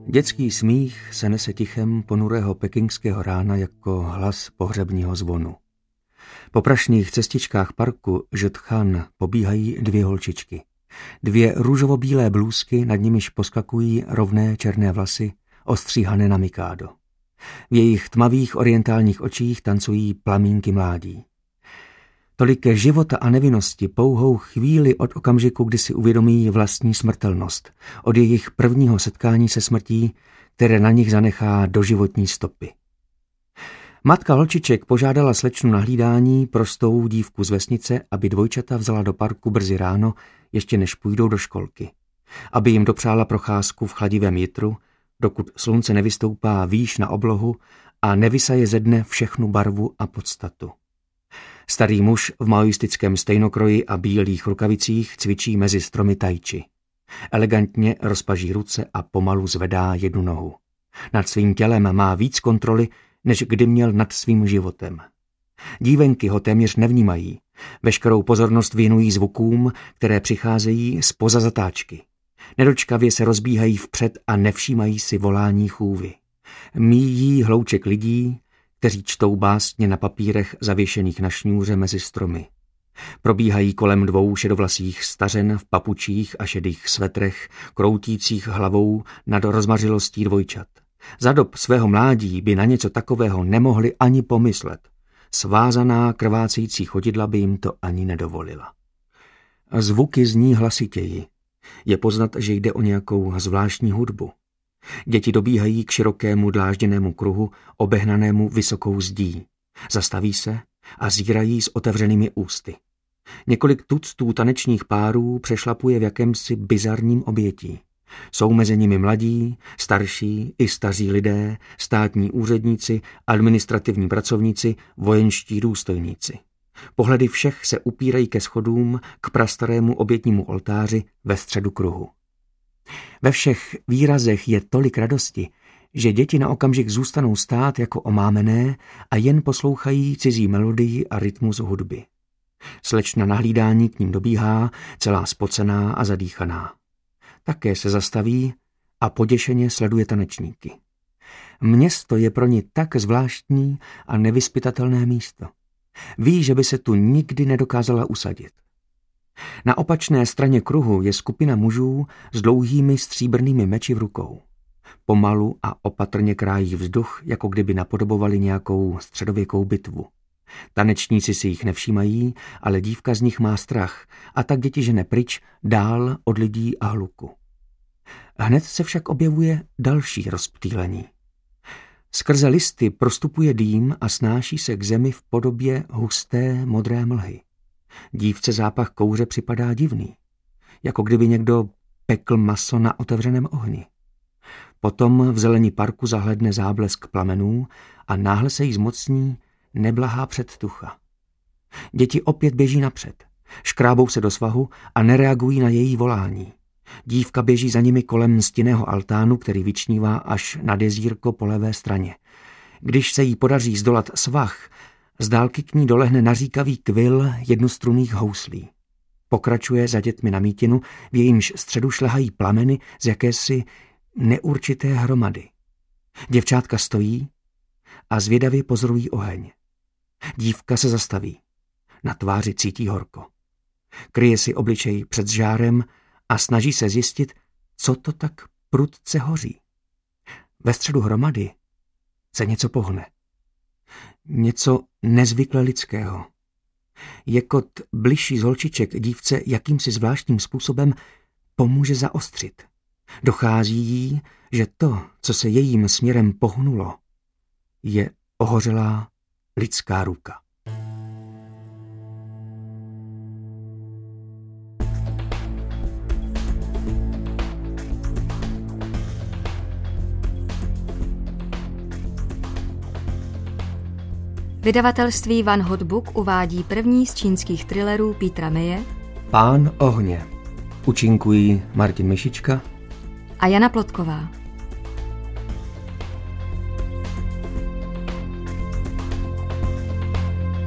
Dětský smích se nese tichem ponurého pekingského rána jako hlas pohřebního zvonu. Po prašných cestičkách parku Žetchan pobíhají dvě holčičky. Dvě růžovo-bílé blůzky, nad nimiž poskakují rovné černé vlasy, ostříhané na mikádo. V jejich tmavých orientálních očích tancují plamínky mládí. Tolik života a nevinnosti pouhou chvíli od okamžiku, kdy si uvědomí vlastní smrtelnost, od jejich prvního setkání se smrtí, které na nich zanechá doživotní stopy. Matka holčiček požádala slečnu na hlídání, prostou dívku z vesnice, aby dvojčata vzala do parku brzy ráno, ještě než půjdou do školky. Aby jim dopřála procházku v chladivém jitru, dokud slunce nevystoupá výš na oblohu a nevysaje ze dne všechnu barvu a podstatu. Starý muž v maoistickém stejnokroji a bílých rukavicích cvičí mezi stromy tai chi. Elegantně rozpaží ruce a pomalu zvedá jednu nohu. Nad svým tělem má víc kontroly, než kdy měl nad svým životem. Dívenky ho téměř nevnímají. Veškerou pozornost věnují zvukům, které přicházejí zpoza zatáčky. Nedočkavě se rozbíhají vpřed a nevšímají si volání chůvy. Míjí hlouček lidí, kteří čtou básně na papírech zavěšených na šňůře mezi stromy. Probíhají kolem dvou šedovlasých stařen v papučích a šedých svetrech, kroutících hlavou nad rozmařilostí dvojčat. Za dob svého mládí by na něco takového nemohli ani pomyslet. Svázaná krvácející chodidla by jim to ani nedovolila. Zvuky zní hlasitěji. Je poznat, že jde o nějakou zvláštní hudbu. Děti dobíhají k širokému dlážděnému kruhu, obehnanému vysokou zdí. Zastaví se a zírají s otevřenými ústy. Několik tuctů tanečních párů přešlapuje v jakémsi bizarním obětí. Jsou mezi nimi mladí, starší i staří lidé, státní úředníci, administrativní pracovníci, vojenští důstojníci. Pohledy všech se upírají ke schodům, k prastarému obětnímu oltáři ve středu kruhu. Ve všech výrazech je tolik radosti, že děti na okamžik zůstanou stát jako omámené a jen poslouchají cizí melodii a rytmus hudby. Slečna na hlídání k ním dobíhá, celá spocená a zadýchaná. Také se zastaví a poděšeně sleduje tanečníky. Město je pro ní tak zvláštní a nevyzpytatelné místo. Ví, že by se tu nikdy nedokázala usadit. Na opačné straně kruhu je skupina mužů s dlouhými stříbrnými meči v rukou. Pomalu a opatrně krájí vzduch, jako kdyby napodobovali nějakou středověkou bitvu. Tanečníci si jich nevšímají, ale dívka z nich má strach a tak děti žene pryč, dál od lidí a hluku. Hned se však objevuje další rozptýlení. Skrze listy prostupuje dým a snáší se k zemi v podobě husté modré mlhy. Dívce zápach kouře připadá divný, jako kdyby někdo pekl maso na otevřeném ohni. Potom v zelení parku zahledne záblesk plamenů a náhle se jí zmocní neblahá předtucha. Děti opět běží napřed, škrábou se do svahu a nereagují na její volání. Dívka běží za nimi kolem stinného altánu, který vyčnívá až nad jezírko po levé straně. Když se jí podaří zdolat svah, z dálky k ní dolehne naříkavý kvil jednostrunných houslí. Pokračuje za dětmi na mítinu, v jejímž středu šlehají plameny z jakési neurčité hromady. Děvčátka stojí a zvědavě pozorují oheň. Dívka se zastaví. Na tváři cítí horko. Kryje si obličej před žárem a snaží se zjistit, co to tak prudce hoří. Ve středu hromady se něco pohne. Něco nezvykle lidského. Jekot bližší z holčiček dívce jakýmsi zvláštním způsobem pomůže zaostřit. Dochází jí, že to, co se jejím směrem pohnulo, je ohořelá lidská ruka. Vydavatelství Van Hot Book uvádí první z čínských thrillerů Petra Maye Pán ohně. Účinkují Martin Myšička a Jana Plotková.